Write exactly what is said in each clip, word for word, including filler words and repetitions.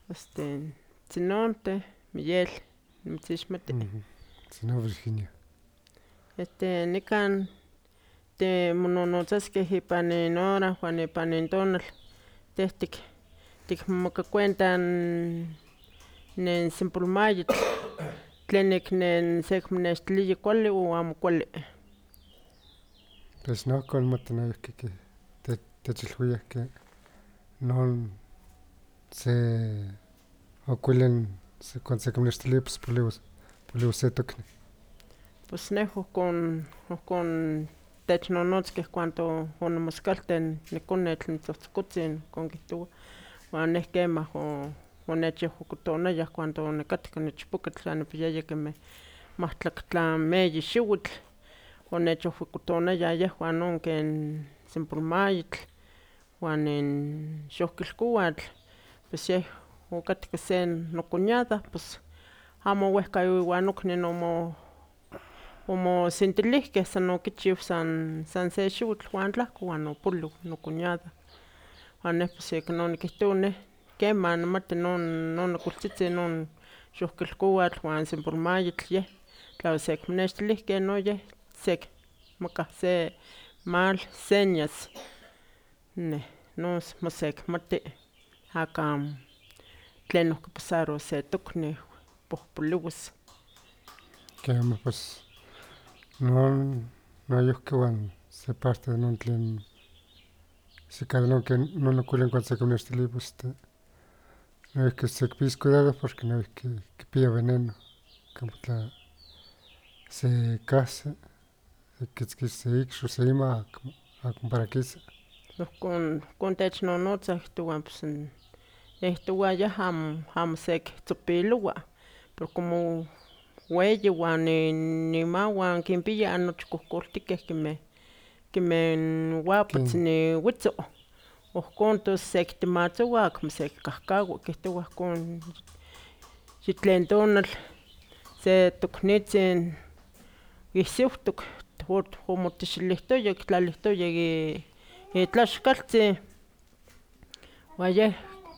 este, Tzinonteh, Miguel, nimitzixmati. Tzino Virginia. Este, nikan timononotzaskeh ipan nin hora uan ipan nin tonal, teh tik tikmokakuenta nin sempolmayitl, tlenik nen sekmonextilia kuali o amo kuali. Pues nohkon mati noihki ke te- techilwiah ke non se okuilan cuando sekonextilia pues poliuis poliuis se tokni. Pues neh ohkon ohkon technonotzkeh cuando onimoskalten nikonetl nitzohtzokotzin ohkon kihtowa, uan neh kemah o onechyehyekotonayah cuando onikatka niichpokatl ya nipiaya kemeh mahtlactla meyi xiuitl, onechyehyekotonayah yehwan non ken sempolmayitl, uan nin xohkilkouatl, pues yeh okatka se nocuñada pues amo wehka iwan nokni omo omosentilihkeh san okichiu san san se xiuitl uan tlahko uan opoliu nocuñada. Uan neh pues seknon nikihtowa neh kemah nimati non non okultzitzin non xohkilkouatl uan sempolmayitl yeh tla osekmonextilihkeh no yeh sekmakah se mal señas, neh non mosekmati aka tlen okipasarowa se tokniw pohpoliuis. Kemah pues non noyihki uan se parte de non tlen seki non ken non okuilan cuando sekonextilia pues este noihki sekpis cuidado porque noihki kipia veneno, como tla sekahsi sekitzkis se ikxow se ima akmo akmo para kisa. Ohkon ohkon technonotzah kihtowah pues n yeh towayah amo amo sekitzopilowa, pero como weyi uan nin imawan kinpia nochi kohkoltikeh kemeh kemeh n uapatz niwitzo, ohkon tos sekitimatzowa akmo sekikahkawa, kihtowah ihkon yitlen tonal se toknitzin ihsiutok ot- omotixilihtoya okitlalihtoya i- itlaxkaltzin uan yeh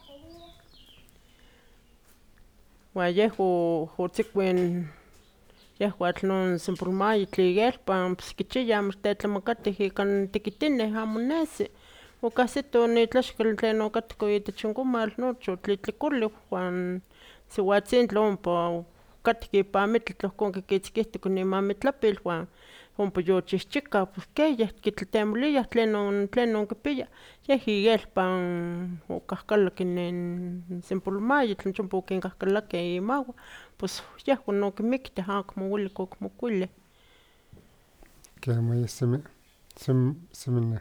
uan yeh o- otzikuin yehwatl non sempolmayitl ielpan pues kichiya amo tetlamakatih ika n tikitineh amo nesi, okahsito itlaxkal tlen okatka itech n komal nochi otlitlikolew uan siwatzintli ompa okatka ipan amitl ohkon kikitzkihtok imamitlapil uan ompa yochihchika pues ke yeh kitlatemoliah tlenon tlenon kipia, yeh ielpan okahkalak inin sempolmayitl nochi ompa okinkahkalakeh imawan pues yehwan okimikteh akmo owelik okimokuileh. Kemah yeh semi semi semi neh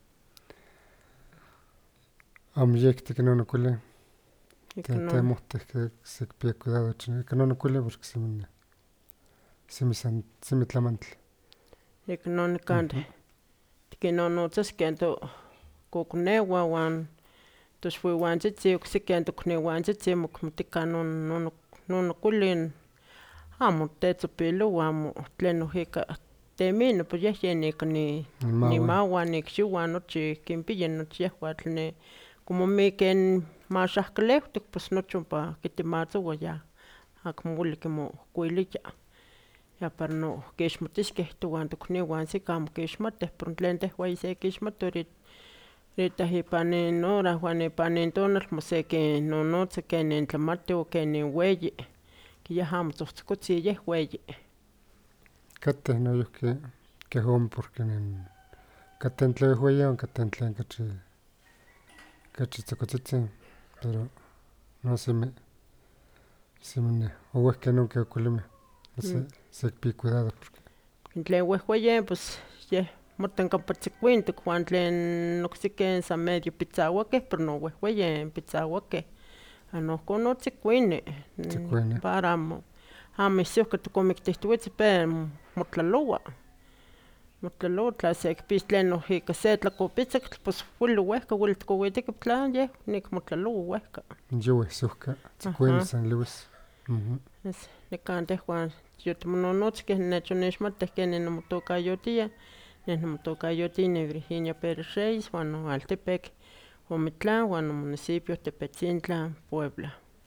amo yektik non okuilan tetemohtih ke sekipia cuidado ika non okuilan porque semi neh semi san semi tlamantli. Ik non nikan tikinnonotzaskeh tokokonewan uan toxwiwantzitzin okseki tokniwantzitzin mokmotikah non non non okuilin amo tetzopilowa amo tleno ika temino pues yeh yen ika ni imawan ikxiuan nochi kinpia nochi yehwatl ne como miken maxahkalewtok pues nochi ompa kitimatzowa ya akmo welik mokuilia, ya para no kixmatiskeh towan tokniwan seki amo kixmatih pero tlen tehwan yisekixmati orit itlah ipan nin hora uan ipan nin tonal mosekinnonotza kenin tlamati o kenin weyi, yeh amo tzohtzokotzin yeh weyi. Kateh noyihki keh ome porque nin kateh tlen wehweyi kateh tlen kachi kachi tzokotzitzin, pero non semi semi neh owehkeh nonkeh okuilinmeh se sekipia cuidado porque Tlen wehweyin pues yeh motan kampa tzikuintok uan tlen okseki san medio pitzawakeh pero no wehweyin pitzawakeh, a nohkon no tzikuini Tzikuini. para amo amo ihsiuhka tikonmiktihtowetzin pero motlalowa, motlalowa tla sekipis tleno ika se tlakopitzin pues weli wehka weli tikowiteki tla yeh nik motlalowa wehka. Yuwih ihsiuhka tzikuini san liuis. Pues nikan tehwan yotimononotzkeh nechonixmatih kenin nimotokayotia, neh nimotokayotia Virginia Pérez Reyes uan noaltepec Omitlán uan nomunicipio Tepetzintla, Puebla.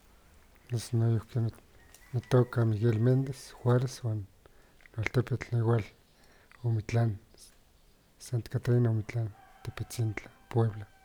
Nos noyihki notoka Miguel Méndez Juárez uan noaltepetl igual Omitlán, Santa Catarina Omitlán, Tepetzintla, Puebla.